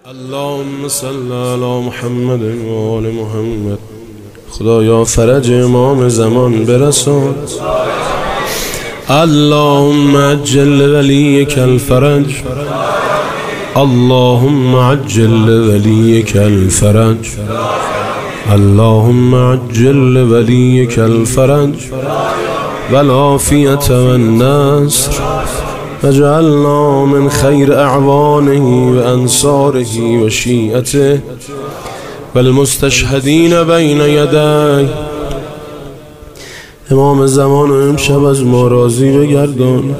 اللهم صل علی محمد و آل محمد. خدایا فرج امام زمان برسان. اللهم عجل ولیک الفرج. اللهم عجل ولیک الفرج. اللهم عجل ولیک الفرج والعافیة والنصر وجعلنا من خیر اعوانه و انصاره و شیعته والمستشهدین بین یدی. امام زمان امشب از ما راضی بگردان.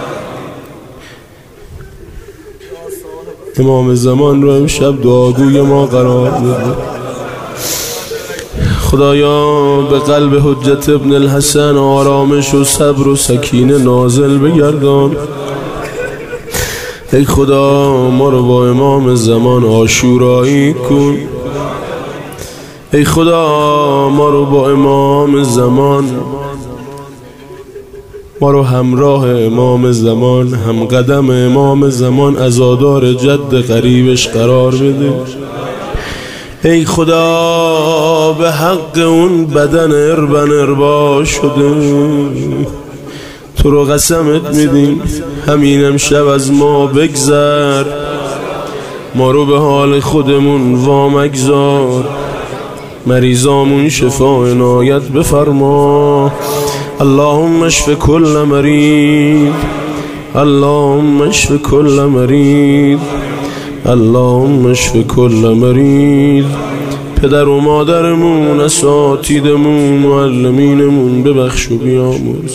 امام زمان رو امشب دعاگوی ما قرار بده. خدایا به قلب حجت ابن الحسن آرامش و صبر و سکینه نازل بگردان. ای خدا ما رو با امام زمان عاشورایی کن. ای خدا ما رو با امام زمان، ما رو همراه امام زمان، هم قدم امام زمان، عزادار جد قریبش قرار بده. ای خدا به حق اون بدن اربن اربا شده تو رو قسمت میدیم همین امشب از ما بگذر، ما رو به حال خودمون وامگذار، مریضامون شفا عنایت بفرما. اللهم اشف کل مریض. اللهم اشف کل مریض. اللهم اشف کل مریض. پدر و مادرمون، اساتیدمون، معلمینمون ببخش و بیامرز.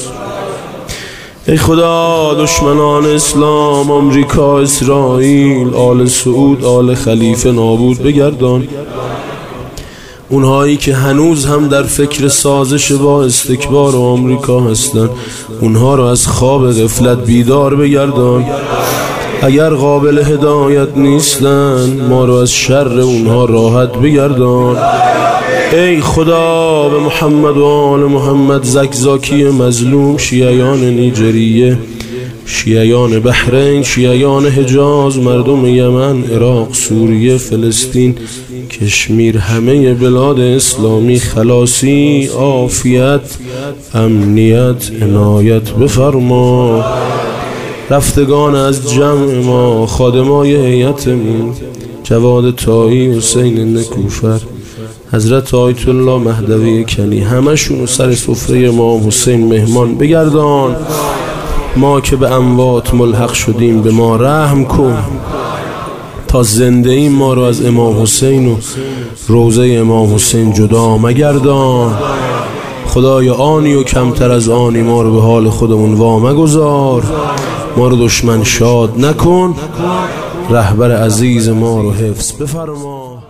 ای خدا دشمنان اسلام، آمریکا، اسرائیل، آل سعود، آل خلیفه نابود بگردان. اونهایی که هنوز هم در فکر سازش با استکبار و آمریکا هستن، اونها رو از خواب غفلت بیدار بگردان. اگر قابل هدایت نیستن ما رو از شر اونها راحت بگردان. ای خدا به محمد و آل محمد، زکزاکی مظلوم، شیعیان نیجریه، شیعیان بحرین، شیعیان حجاز، مردم یمن، عراق، سوریه، فلسطین، کشمیر، همه بلاد اسلامی خلاصی، عافیت، امنیت عنایت بفرما. رفتگان از جمع ما، خادمای هیئتمون، جواد طایی، حسین نکوفر، حضرت آیت الله مهدوی کنی، همشون سر سفره امام حسین مهمان بگردان. ما که به اموات ملحق شدیم به ما رحم کن. تا زنده ایم ما رو از امام حسین و روضه امام حسین جدا مگردان. خدایا آنی و کمتر از آنی ما رو به حال خودمون وامگذار. ما رو دشمن شاد نکن. رهبر عزیز ما رو حفظ بفرما.